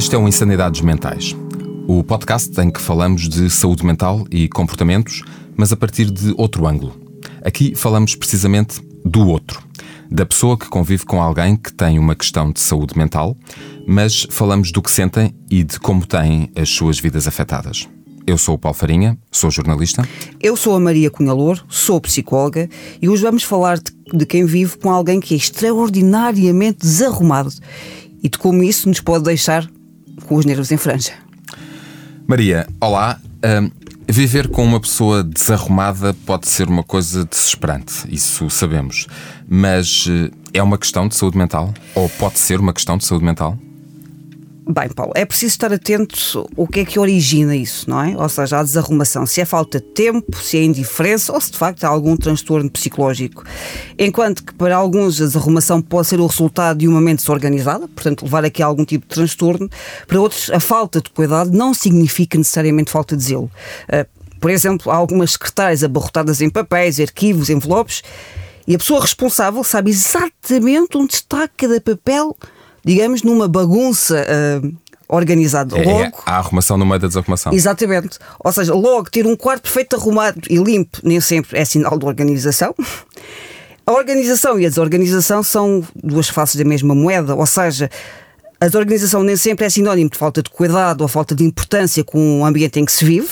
Este é o Insanidades Mentais, o podcast em que falamos de saúde mental e comportamentos, mas a partir de outro ângulo. Aqui falamos precisamente do outro, da pessoa que convive com alguém que tem uma questão de saúde mental, mas falamos do que sentem e de como têm as suas vidas afetadas. Eu sou o Paulo Farinha, sou jornalista. Eu sou a Maria Cunha Louro, sou psicóloga e hoje vamos falar de quem vive com alguém que é extraordinariamente desarrumado e de como isso nos pode deixar com os nervos em franja. Maria, olá. Viver com uma pessoa desarrumada pode ser uma coisa desesperante, isso sabemos. Mas é uma questão de saúde mental? Ou pode ser uma questão de saúde mental? Bem, Paulo, é preciso estar atento o que é que origina isso, não é? Ou seja, a desarrumação, se é falta de tempo, se é indiferença ou se de facto há algum transtorno psicológico. Enquanto que para alguns a desarrumação pode ser o resultado de uma mente desorganizada, portanto levar aqui a algum tipo de transtorno, para outros a falta de cuidado não significa necessariamente falta de zelo. Por exemplo, há algumas secretárias abarrotadas em papéis, arquivos, envelopes, e a pessoa responsável sabe exatamente onde está cada papel, digamos, numa bagunça organizada. Logo, a arrumação no meio da desarrumação. Exatamente. Ou seja, logo ter um quarto perfeito arrumado e limpo nem sempre é sinal de organização. A organização e a desorganização são duas faces da mesma moeda. Ou seja, a desorganização nem sempre é sinónimo de falta de cuidado ou falta de importância com o ambiente em que se vive.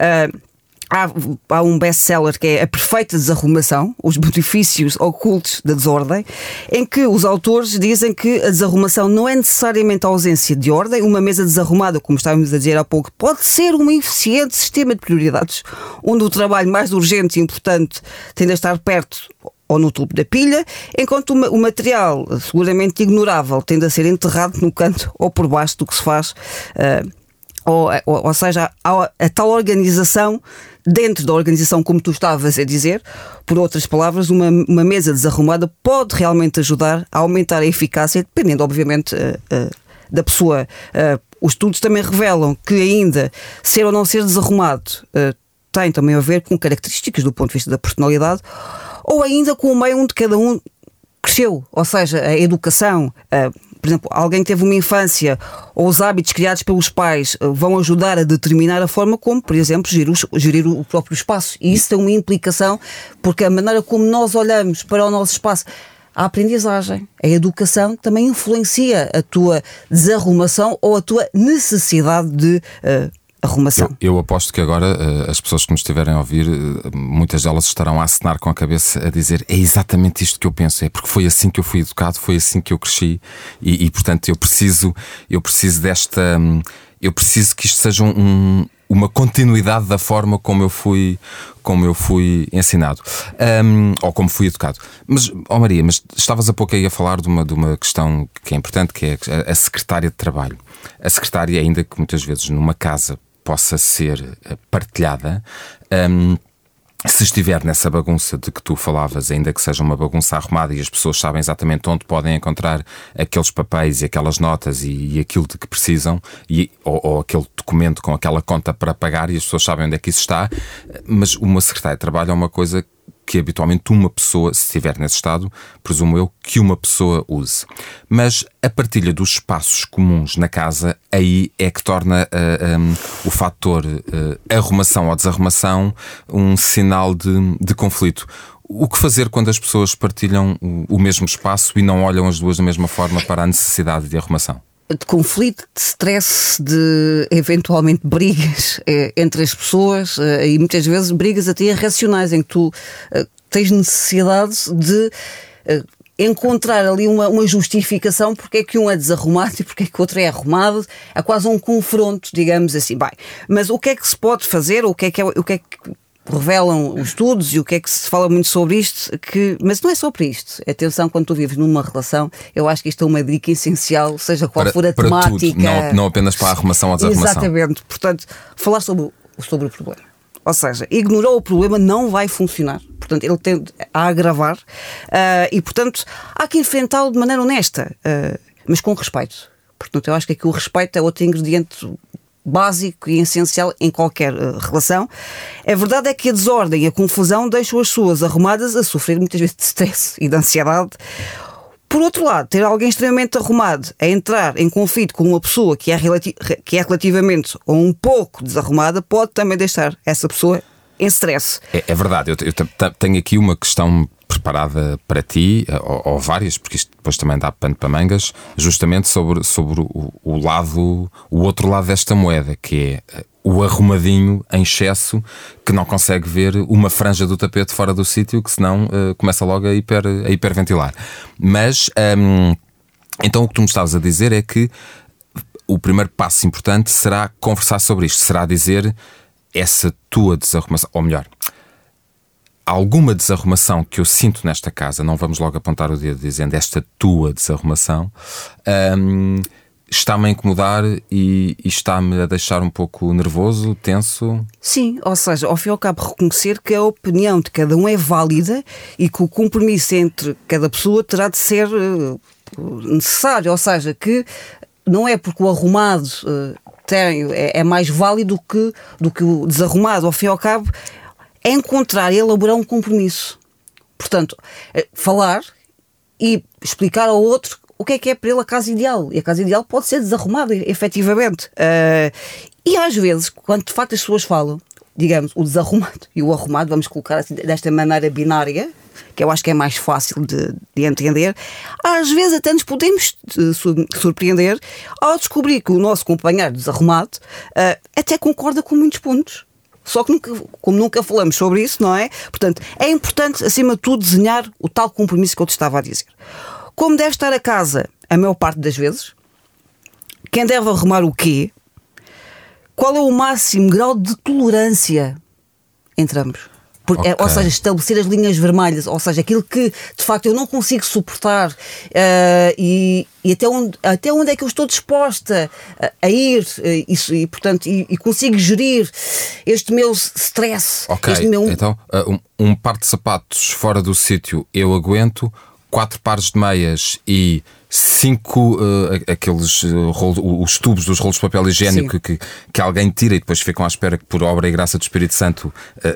Há um best-seller que é A Perfeita Desarrumação, os benefícios ocultos da desordem, em que os autores dizem que a desarrumação não é necessariamente a ausência de ordem. Uma mesa desarrumada, como estávamos a dizer há pouco, pode ser um eficiente sistema de prioridades, onde o trabalho mais urgente e importante tende a estar perto ou no topo da pilha, enquanto o material seguramente ignorável tende a ser enterrado no canto ou por baixo do que se faz. Ou seja, a tal organização, dentro da organização, como tu estavas a dizer, por outras palavras, uma mesa desarrumada pode realmente ajudar a aumentar a eficácia, dependendo, obviamente, da pessoa. Os estudos também revelam que ainda ser ou não ser desarrumado tem também a ver com características do ponto de vista da personalidade, ou ainda com o meio onde cada um cresceu, ou seja, a educação. Por exemplo, alguém teve uma infância ou os hábitos criados pelos pais vão ajudar a determinar a forma como, por exemplo, gerir o próprio espaço. E isso tem uma implicação, porque a maneira como nós olhamos para o nosso espaço, a aprendizagem, a educação também influencia a tua desarrumação ou a tua necessidade de arrumação. Eu aposto que agora as pessoas que nos estiverem a ouvir, muitas delas estarão a acenar com a cabeça a dizer: é exatamente isto que eu penso, é porque foi assim que eu fui educado, foi assim que eu cresci e portanto eu preciso desta, eu preciso que isto seja uma continuidade da forma como eu fui ensinado, ou como fui educado. Mas, Maria, estavas há pouco aí a falar de uma questão que é importante, que é a secretária de trabalho. A secretária, ainda que muitas vezes numa casa possa ser partilhada, se estiver nessa bagunça de que tu falavas, ainda que seja uma bagunça arrumada e as pessoas sabem exatamente onde podem encontrar aqueles papéis e aquelas notas e aquilo de que precisam, ou aquele documento com aquela conta para pagar, e as pessoas sabem onde é que isso está, mas uma secretária de trabalho é uma coisa que habitualmente uma pessoa, se estiver nesse estado, presumo eu, que uma pessoa use. Mas a partilha dos espaços comuns na casa, aí é que torna o fator arrumação ou desarrumação um sinal de conflito. O que fazer quando as pessoas partilham o mesmo espaço e não olham as duas da mesma forma para a necessidade de arrumação? De conflito, de stress, de eventualmente brigas entre as pessoas, e muitas vezes brigas até irracionais, em que tu tens necessidade de encontrar ali uma justificação porque é que um é desarrumado e porque é que o outro é arrumado. É quase um confronto, digamos assim. Bem, mas o que é que se pode fazer, o que é que revelam os estudos e o que é que se fala muito sobre isto, mas não é só para isto. Atenção, quando tu vives numa relação, eu acho que isto é uma dica essencial, seja qual for a temática. Tudo, não apenas para a arrumação ou desarrumação. Exatamente, portanto, falar sobre o problema. Ou seja, ignorar o problema não vai funcionar. Portanto, ele tende a agravar e, portanto, há que enfrentá-lo de maneira honesta, mas com respeito. Portanto, eu acho que aqui o respeito é outro ingrediente básico e essencial em qualquer relação. A verdade é que a desordem e a confusão deixam as pessoas arrumadas a sofrer muitas vezes de stress e de ansiedade, Por outro lado, ter alguém extremamente arrumado a entrar em conflito com uma pessoa que é relativamente ou um pouco desarrumada pode também deixar essa pessoa em stress. É verdade, eu tenho aqui uma questão preparada para ti, ou várias, porque isto depois também dá pano para mangas, justamente sobre o outro lado desta moeda, que é o arrumadinho em excesso que não consegue ver uma franja do tapete fora do sítio, que senão começa logo a hiperventilar. Mas então o que tu me estavas a dizer é que o primeiro passo importante será conversar sobre isto, será dizer essa tua desarrumação, ou melhor, alguma desarrumação que eu sinto nesta casa, não vamos logo apontar o dedo dizendo esta tua desarrumação, está-me a incomodar e está-me a deixar um pouco nervoso, tenso. Sim, ou seja, ao fim e ao cabo reconhecer que a opinião de cada um é válida e que o compromisso entre cada pessoa terá de ser necessário, ou seja, que não é porque o arrumado é mais válido do que o desarrumado. Ao fim e ao cabo é encontrar e elaborar um compromisso. Portanto, falar e explicar ao outro o que é para ele a casa ideal. E a casa ideal pode ser desarrumada, efetivamente. E às vezes, quando de facto as pessoas falam, digamos, o desarrumado e o arrumado, vamos colocar assim, desta maneira binária, que eu acho que é mais fácil de entender, às vezes até nos podemos surpreender ao descobrir que o nosso companheiro desarrumado até concorda com muitos pontos. Só que como nunca falamos sobre isso, não é? Portanto, é importante, acima de tudo, desenhar o tal compromisso que eu te estava a dizer. Como deve estar a casa a maior parte das vezes, quem deve arrumar o quê, qual é o máximo grau de tolerância entre ambos. Okay. Ou seja, estabelecer as linhas vermelhas, ou seja, aquilo que de facto eu não consigo suportar e até onde é que eu estou disposta a ir e portanto, e consigo gerir este meu stress. Ok, então um par de sapatos fora do sítio eu aguento, 4 pares de meias e 5 aqueles os tubos dos rolos de papel higiênico que alguém tira e depois ficam à espera que por obra e graça do Espírito Santo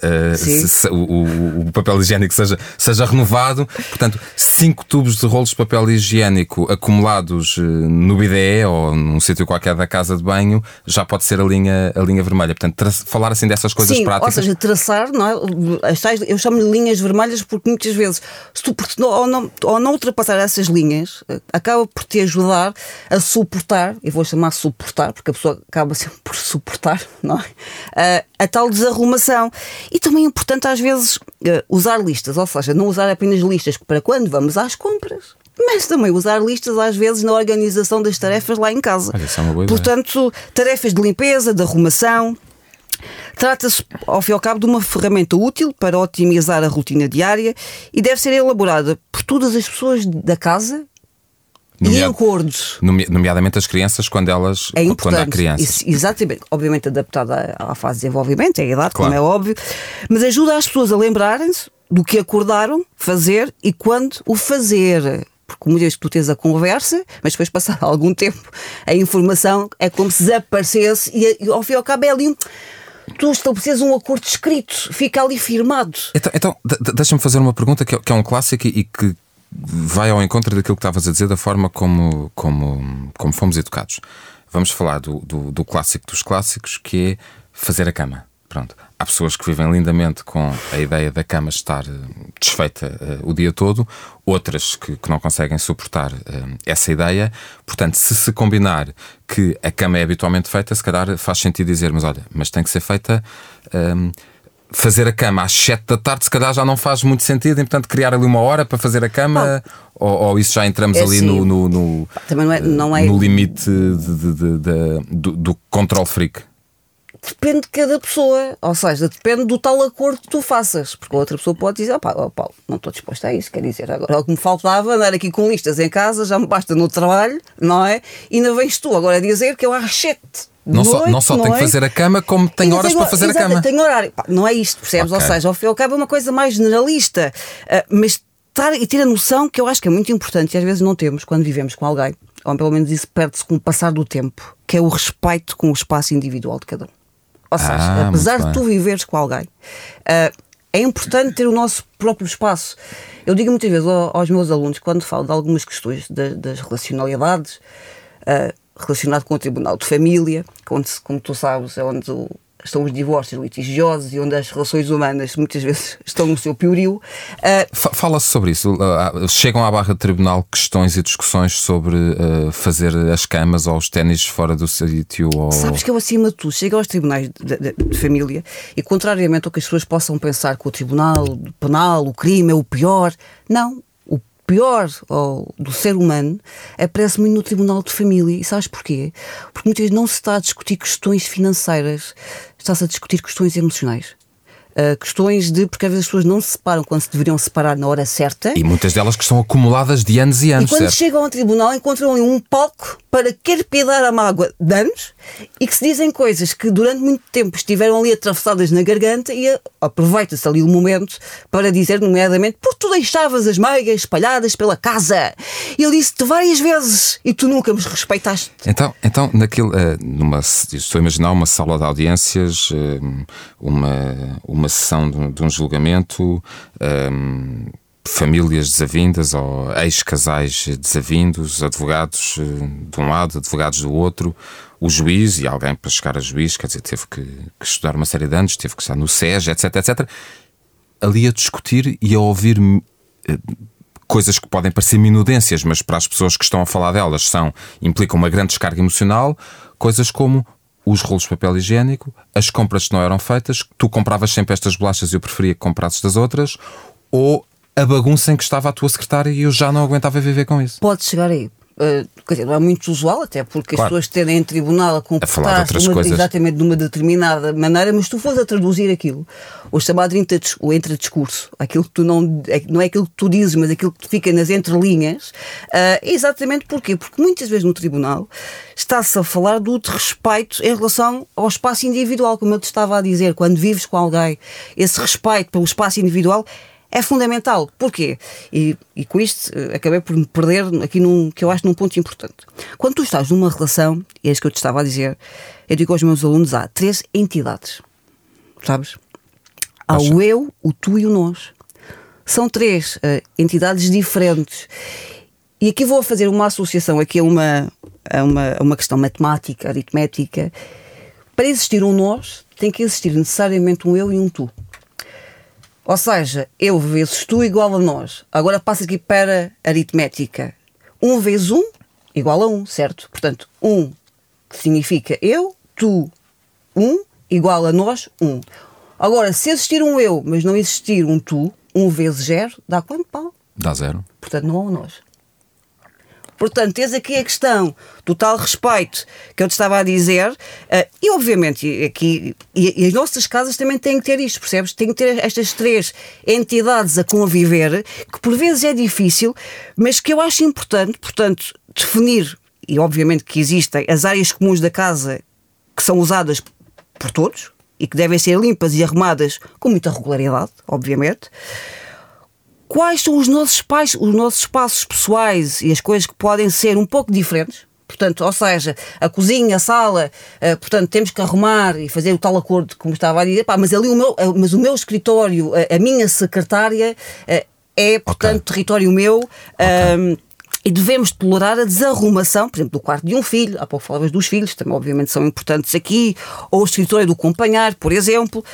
o papel higiênico seja renovado. Portanto, 5 tubos de rolos de papel higiênico acumulados no bidé ou num sítio qualquer da casa de banho já pode ser a linha vermelha. Portanto, falar assim dessas coisas práticas. Ou seja, traçar, não é? Eu chamo-lhe linhas vermelhas porque muitas vezes se tu ou não ultrapassar essas linhas acaba por te ajudar a suportar, e vou chamar suportar, porque a pessoa acaba sempre por suportar, não é? A tal desarrumação. E também é importante às vezes usar listas, ou seja, não usar apenas listas para quando vamos às compras, mas também usar listas às vezes na organização das tarefas lá em casa. Olha, isso é uma boa ideia. Portanto, tarefas de limpeza, de arrumação. Trata-se, ao fim e ao cabo, de uma ferramenta útil para otimizar a rotina diária e deve ser elaborada por todas as pessoas da casa e em acordos. Nomeadamente as crianças, quando há crianças. Exatamente. Obviamente adaptada à fase de desenvolvimento, à idade, claro, como é óbvio, mas ajuda as pessoas a lembrarem-se do que acordaram fazer e quando o fazer. Porque muitas vezes tu tens a conversa, mas depois passar algum tempo a informação é como se desaparecesse e ao fim e ao cabo é ali tu estabeleces um acordo escrito, fica ali firmado. Então deixa-me fazer uma pergunta que é um clássico e que vai ao encontro daquilo que estavas a dizer, da forma como fomos educados. Vamos falar do clássico dos clássicos, que é fazer a cama. Pronto. Há pessoas que vivem lindamente com a ideia da cama estar desfeita o dia todo, outras que não conseguem suportar essa ideia. Portanto, se combinar que a cama é habitualmente feita, se calhar faz sentido dizer, mas tem que ser feita. Fazer a cama às 7 da tarde se calhar já não faz muito sentido, e portanto criar ali uma hora para fazer a cama, ou isso já entramos ali assim, no limite do control freak? Depende de cada pessoa, ou seja, depende do tal acordo que tu faças, porque a outra pessoa pode dizer, Paulo, não estou disposta a isso, quer dizer, agora o que me faltava andar aqui com listas em casa, já me basta no trabalho, não é? E não vens tu agora a dizer que eu às 7 não só tenho que fazer a cama, como tenho horas para fazer a cama. Tenho horário. Não é isto, percebes? Okay. Ou seja, ao fim e ao cabo é uma coisa mais generalista, mas ter a noção que eu acho que é muito importante e às vezes não temos quando vivemos com alguém, ou pelo menos isso perde-se com o passar do tempo, que é o respeito com o espaço individual de cada um. Ou seja, apesar de tu viveres com alguém, É importante ter o nosso próprio espaço. Eu digo muitas vezes aos meus alunos, quando falo de algumas questões das relacionalidades, relacionado com o Tribunal de Família, onde, como tu sabes, é onde estão os divórcios litigiosos e onde as relações humanas muitas vezes estão no seu piorio. Fala-se sobre isso. Chegam à barra de tribunal questões e discussões sobre fazer as camas ou os ténis fora do sítio? Ou... Sabes que eu, acima de tudo, chego aos tribunais de família e, contrariamente ao que as pessoas possam pensar que o tribunal penal, o crime é o pior, não. O pior do ser humano aparece muito no tribunal de família. E sabes porquê? Porque muitas vezes não se está a discutir questões financeiras, está-se a discutir questões emocionais. Questões porque às vezes as pessoas não se separam quando se deveriam separar na hora certa. E muitas delas que estão acumuladas de anos e anos. E quando certo? chegam ao tribunal encontram ali um palco para carpear a mágoa de anos e que se dizem coisas que durante muito tempo estiveram ali atravessadas na garganta e aproveita-se ali o momento para dizer, nomeadamente, porque tu deixavas as meias espalhadas pela casa. E ele disse-te várias vezes e tu nunca me respeitaste. Então estou a imaginar uma sala de audiências, uma sessão de um julgamento, famílias desavindas ou ex-casais desavindos, advogados de um lado, advogados do outro, o juiz e alguém para chegar a juiz, quer dizer, teve que estudar uma série de anos, teve que estar no SES, etc, etc, ali a discutir e a ouvir coisas que podem parecer minudências, mas para as pessoas que estão a falar delas implicam uma grande descarga emocional, coisas como os rolos de papel higiênico, as compras que não eram feitas, tu compravas sempre estas bolachas e eu preferia que comprasses das outras, ou a bagunça em que estava a tua secretária e eu já não aguentava viver com isso. Pode chegar aí. Quer dizer, não é muito usual, até porque claro, as pessoas terem em tribunal a comportar-se exatamente de uma determinada maneira, mas se tu fores a traduzir aquilo, o chamado entre-discurso, aquilo que tu não é aquilo que tu dizes, mas aquilo que fica nas entrelinhas, é exatamente porquê? Porque muitas vezes no tribunal está-se a falar do respeito em relação ao espaço individual, como eu te estava a dizer, quando vives com alguém, esse respeito pelo espaço individual é fundamental. Porquê? E com isto acabei por me perder aqui que eu acho num ponto importante. Quando tu estás numa relação, e é isso que eu te estava a dizer, eu digo aos meus alunos, há 3 entidades. Sabes? Há o eu, o tu e o nós. São 3 entidades diferentes. E aqui vou fazer uma associação aqui a uma questão matemática, aritmética. Para existir um nós, tem que existir necessariamente um eu e um tu. Ou seja, eu vezes tu igual a nós. Agora passa aqui para aritmética. 1 vezes 1 igual a 1, certo? Portanto, 1 que significa eu, tu, 1 igual a nós, 1. Agora, se existir um eu, mas não existir um tu, 1 vezes 0 dá quanto, Paulo? Dá 0. Portanto, não há um nós. Portanto, tens aqui a questão do tal respeito que eu te estava a dizer, e obviamente aqui, e as nossas casas também têm que ter isto, percebes? Têm que ter estas 3 entidades a conviver, que por vezes é difícil, mas que eu acho importante, portanto, definir, e obviamente que existem as áreas comuns da casa que são usadas por todos e que devem ser limpas e arrumadas com muita regularidade, obviamente. Quais são os nossos espaços pessoais e as coisas que podem ser um pouco diferentes? Portanto, ou seja, a cozinha, a sala, portanto, temos que arrumar e fazer o tal acordo, como estava a dizer, mas ali o meu escritório, a minha secretária, é, portanto, território meu. E devemos tolerar a desarrumação, por exemplo, do quarto de um filho. Há pouco falavas dos filhos, também obviamente são importantes aqui, ou o escritório do companheiro, por exemplo.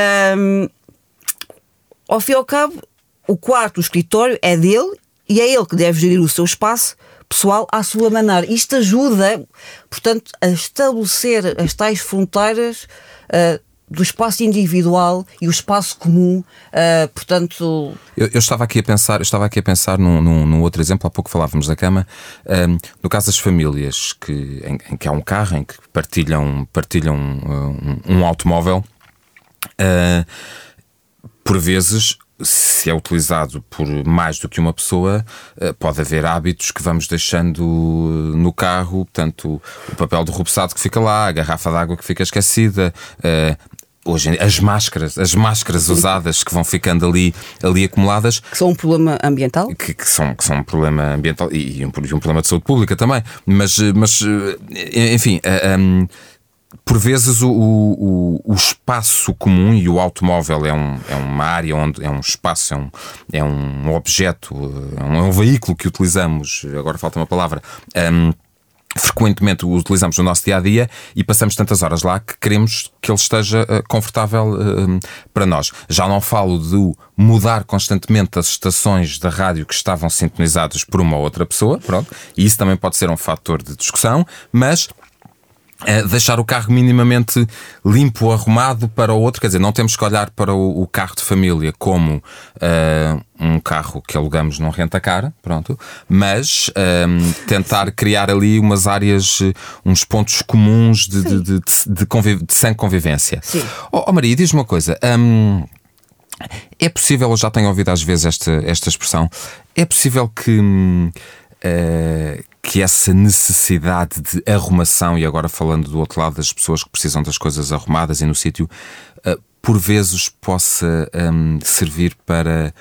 Ao fim e ao cabo, o quarto, o escritório é dele e é ele que deve gerir o seu espaço pessoal à sua maneira. Isto ajuda, portanto, a estabelecer as tais fronteiras do espaço individual e o espaço comum, portanto... Eu estava aqui a pensar num outro exemplo. Há pouco falávamos da cama. No caso das famílias em que há um carro, em que partilham um automóvel, por vezes, se é utilizado por mais do que uma pessoa, pode haver hábitos que vamos deixando no carro, portanto, o papel do rubeçado que fica lá, a garrafa de água que fica esquecida, hoje as máscaras usadas que vão ficando ali acumuladas. Que são um problema ambiental? Que são um problema ambiental e um problema de saúde pública também. Mas enfim... por vezes o espaço comum, e o automóvel é uma área onde é um espaço, é um objeto, é um veículo que utilizamos, agora falta uma palavra, frequentemente o utilizamos no nosso dia-a-dia e passamos tantas horas lá que queremos que ele esteja confortável para nós. Já não falo de mudar constantemente as estações da rádio que estavam sintonizadas por uma ou outra pessoa, pronto, e isso também pode ser um fator de discussão, mas deixar o carro minimamente limpo ou arrumado para o outro, quer dizer, não temos que olhar para o carro de família como um carro que alugamos num renta-car, pronto, mas tentar criar ali umas áreas, uns pontos comuns de sem convivência. Sim. Oh Maria, diz-me uma coisa, é possível, eu já tenho ouvido às vezes esta expressão, é possível que essa necessidade de arrumação, e agora falando do outro lado das pessoas que precisam das coisas arrumadas e no sítio, por vezes possa servir para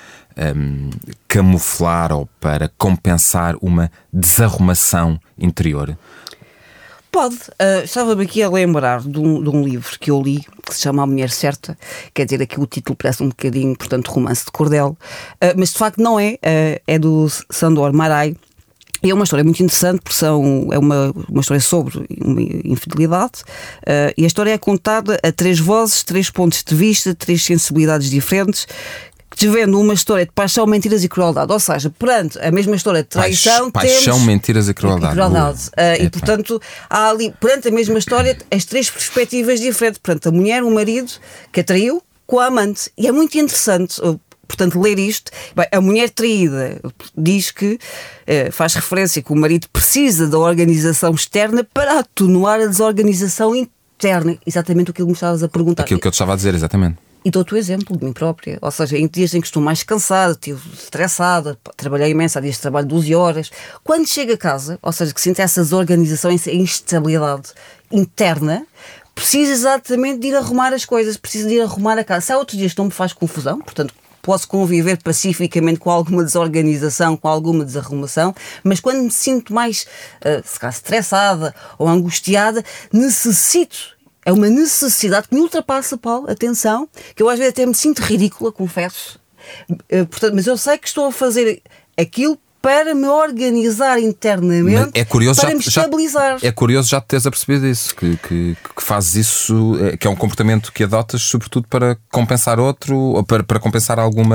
camuflar ou para compensar uma desarrumação interior? Pode. Estava-me aqui a lembrar de um livro que eu li, que se chama A Mulher Certa. Quer dizer, aqui o título parece um bocadinho, portanto, romance de cordel, mas de facto não é. É do Sándor Márai. E é uma história muito interessante, porque é uma história sobre uma infidelidade, e a história é contada a 3 vozes, 3 pontos de vista, 3 sensibilidades diferentes, desvendo uma história de paixão, mentiras e crueldade. Ou seja, perante a mesma história de traição, paixão, temos mentiras e crueldade. E portanto, há ali, perante a mesma história, as 3 perspectivas diferentes. Portanto, a mulher, o marido que a traiu com a amante. E é muito interessante, portanto, ler isto. Bem, a mulher traída diz que, faz referência que o marido precisa da organização externa para atenuar a desorganização interna. Exatamente aquilo que me estavas a perguntar. Aquilo que eu te estava a dizer, exatamente. E dou-te o exemplo de mim própria. Ou seja, em dias em que estou mais cansada, estive estressada, trabalhei imenso, há dias de trabalho 12 horas. Quando chego a casa, ou seja, que sinto essa desorganização, essa instabilidade interna, preciso exatamente de ir arrumar as coisas, preciso de ir arrumar a casa. Se há outros dias que não me faz confusão, portanto, posso conviver pacificamente com alguma desorganização, com alguma desarrumação, mas quando me sinto mais, se calhar, estressada ou angustiada, necessito. É uma necessidade que me ultrapassa, Paulo, atenção, que eu às vezes até me sinto ridícula, confesso. Portanto, mas eu sei que estou a fazer aquilo para me organizar internamente, para me estabilizar. É curioso já te teres apercebido isso, que fazes isso, que é um comportamento que adotas sobretudo para compensar outro, ou para compensar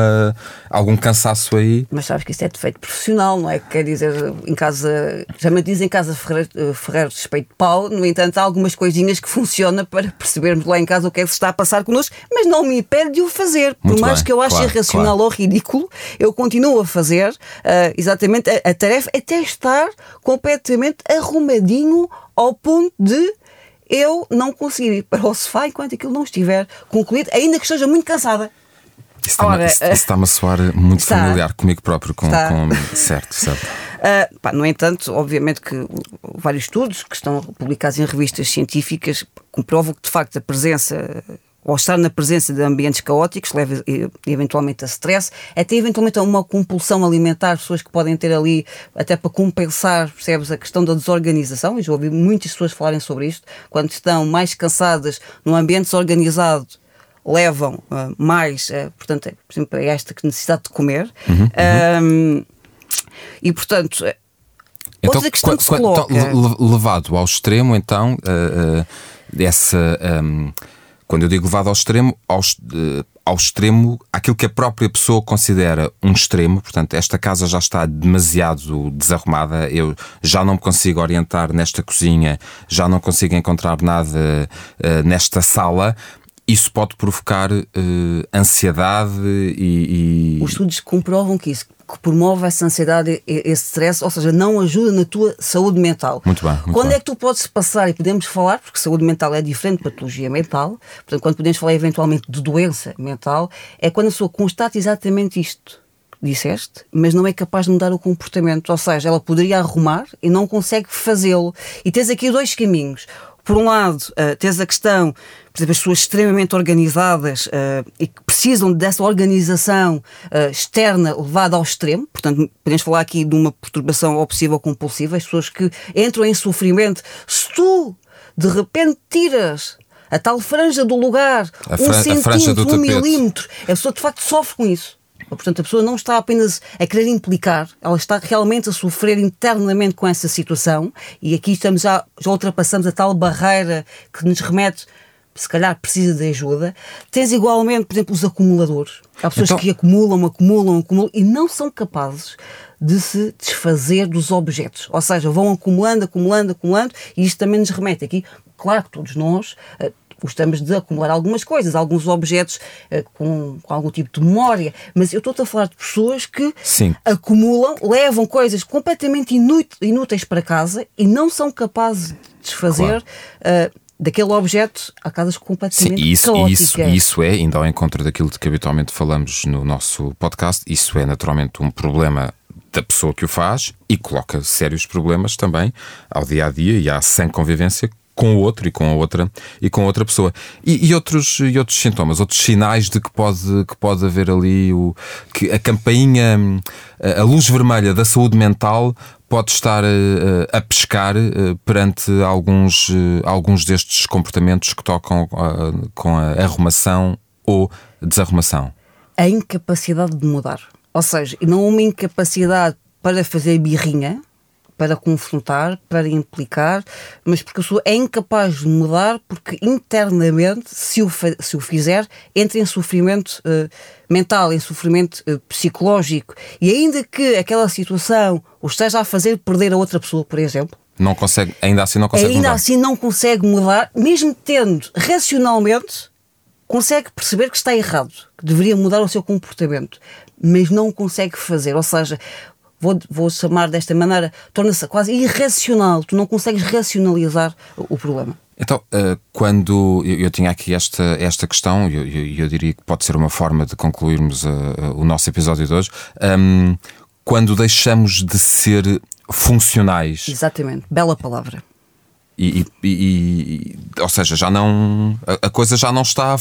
algum cansaço aí. Mas sabes que isso é defeito profissional, não é? Quer dizer, em casa, já me dizem em casa Ferreiro de Espeito de Pau, no entanto há algumas coisinhas que funcionam para percebermos lá em casa o que é que se está a passar connosco, mas não me impede de o fazer. Por mais que eu ache irracional ou ridículo, eu continuo a fazer, exatamente a tarefa é até estar completamente arrumadinho ao ponto de eu não conseguir ir para o sofá enquanto aquilo não estiver concluído, ainda que esteja muito cansada. Isso está-me a soar muito familiar comigo próprio. Certo. No entanto, obviamente que vários estudos que estão publicados em revistas científicas comprovam que de facto a presença ou estar na presença de ambientes caóticos leva eventualmente a stress, até eventualmente a uma compulsão alimentar, pessoas que podem ter ali, até para compensar, percebes, a questão da desorganização. Eu já ouvi muitas pessoas falarem sobre isto, quando estão mais cansadas num ambiente desorganizado, levam mais, portanto, por exemplo, a esta necessidade de comer. E portanto, então, outra questão que se coloca... levado ao extremo, então, quando eu digo levado ao extremo, ao extremo, aquilo que a própria pessoa considera um extremo, portanto, esta casa já está demasiado desarrumada, eu já não me consigo orientar nesta cozinha, já não consigo encontrar nada nesta sala. Isso pode provocar ansiedade e... Os estudos comprovam que isso, que promove essa ansiedade, esse stress, ou seja, não ajuda na tua saúde mental. Muito bem. Quando é que tu podes passar, e podemos falar, porque saúde mental é diferente de patologia mental, portanto, quando podemos falar eventualmente de doença mental, é quando a pessoa constata exatamente isto que disseste, mas não é capaz de mudar o comportamento, ou seja, ela poderia arrumar e não consegue fazê-lo. E tens aqui 2 caminhos. Por um lado, tens a questão, por exemplo, as pessoas extremamente organizadas e que precisam dessa organização externa levada ao extremo. Portanto, podemos falar aqui de uma perturbação obsessiva ou compulsiva. As pessoas que entram em sofrimento. Se tu de repente tiras a tal franja do lugar, a franja do 1 tapete. milímetro, a pessoa de facto sofre com isso. Portanto, a pessoa não está apenas a querer implicar, ela está realmente a sofrer internamente com essa situação, e aqui já ultrapassamos a tal barreira que nos remete, se calhar precisa de ajuda. Tens igualmente, por exemplo, os acumuladores. Há pessoas que acumulam e não são capazes de se desfazer dos objetos. Ou seja, vão acumulando, e isto também nos remete aqui. Claro que todos nós gostamos de acumular algumas coisas, alguns objetos com algum tipo de memória, mas eu estou a falar de pessoas que acumulam, levam coisas completamente inúteis para casa e não são capazes de desfazer daquele objeto a casas completamente caóticas. Isso é, ainda ao encontro daquilo de que habitualmente falamos no nosso podcast, isso é naturalmente um problema da pessoa que o faz e coloca sérios problemas também ao dia-a-dia e à sã convivência com o outro e com outra pessoa. E outros sintomas, outros sinais de que pode haver ali que a campainha, a luz vermelha da saúde mental pode estar a pescar perante alguns destes comportamentos que tocam com a arrumação ou desarrumação. A incapacidade de mudar. Ou seja, não uma incapacidade para fazer birrinha, para confrontar, para implicar, mas porque a pessoa é incapaz de mudar porque internamente, se o fizer, entra em sofrimento mental, em sofrimento psicológico. E ainda que aquela situação o esteja a fazer perder a outra pessoa, por exemplo, ainda assim não consegue mudar, mesmo tendo racionalmente, consegue perceber que está errado, que deveria mudar o seu comportamento, mas não consegue fazer. Ou seja, vou chamar desta maneira, torna-se quase irracional, tu não consegues racionalizar o problema. Então, quando eu tinha aqui esta questão, eu diria que pode ser uma forma de concluirmos o nosso episódio de hoje, quando deixamos de ser funcionais. Exatamente, bela palavra. Ou seja, a coisa já não está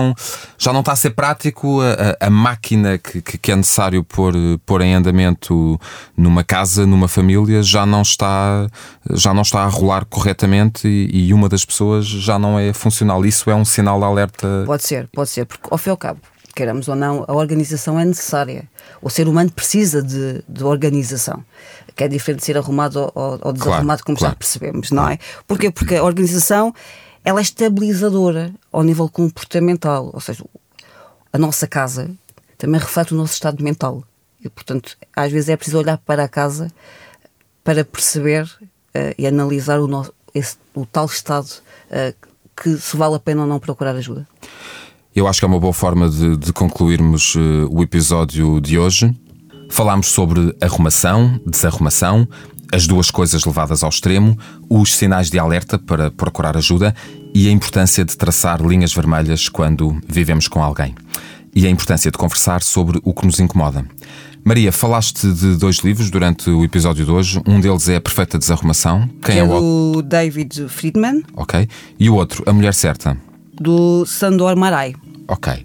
a ser prático, a máquina que é necessário pôr em andamento numa casa, numa família, já não está a rolar corretamente e uma das pessoas já não é funcional. Isso é um sinal de alerta? Pode ser, porque ao fim e ao cabo, queiramos ou não, a organização é necessária. O ser humano precisa de organização, que é diferente de ser arrumado ou desarrumado, como já percebemos, não é? Porquê? Porque a organização, ela é estabilizadora ao nível comportamental, ou seja, a nossa casa também reflete o nosso estado mental e, portanto, às vezes é preciso olhar para a casa para perceber e analisar o tal estado que se vale a pena ou não procurar ajuda. Eu acho que é uma boa forma de concluirmos o episódio de hoje. Falámos sobre arrumação, desarrumação, as duas coisas levadas ao extremo, os sinais de alerta para procurar ajuda e a importância de traçar linhas vermelhas quando vivemos com alguém. E a importância de conversar sobre o que nos incomoda. Maria, falaste de 2 livros durante o episódio de hoje. Um deles é A Perfeita Desarrumação. Quem é o David Friedman. Ok. E o outro, A Mulher Certa. Do Sandor Marai. Ok.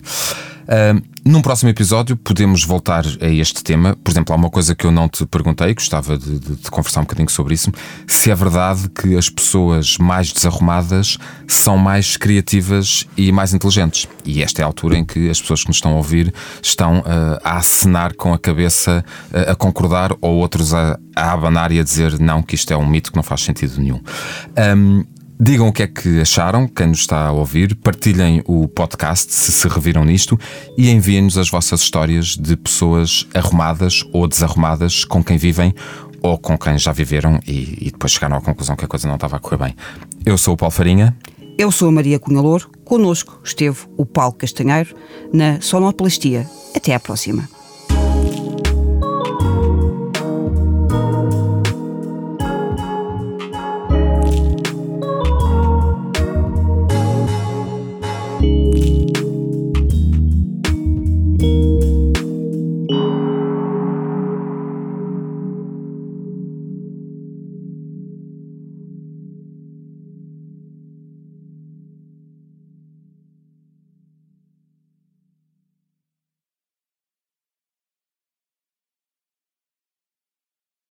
Num próximo episódio podemos voltar a este tema. Por exemplo, há uma coisa que eu não te perguntei, gostava de conversar um bocadinho sobre isso. Se é verdade que as pessoas mais desarrumadas são mais criativas e mais inteligentes. E esta é a altura em que as pessoas que nos estão a ouvir estão a acenar com a cabeça, a concordar, ou outros a abanar e a dizer não, que isto é um mito que não faz sentido nenhum. Digam o que é que acharam, quem nos está a ouvir, partilhem o podcast se reviram nisto e enviem-nos as vossas histórias de pessoas arrumadas ou desarrumadas com quem vivem ou com quem já viveram e depois chegaram à conclusão que a coisa não estava a correr bem. Eu sou o Paulo Farinha. Eu sou a Maria Cunha Louro. Connosco esteve o Paulo Castanheiro na Sonoplastia. Até à próxima.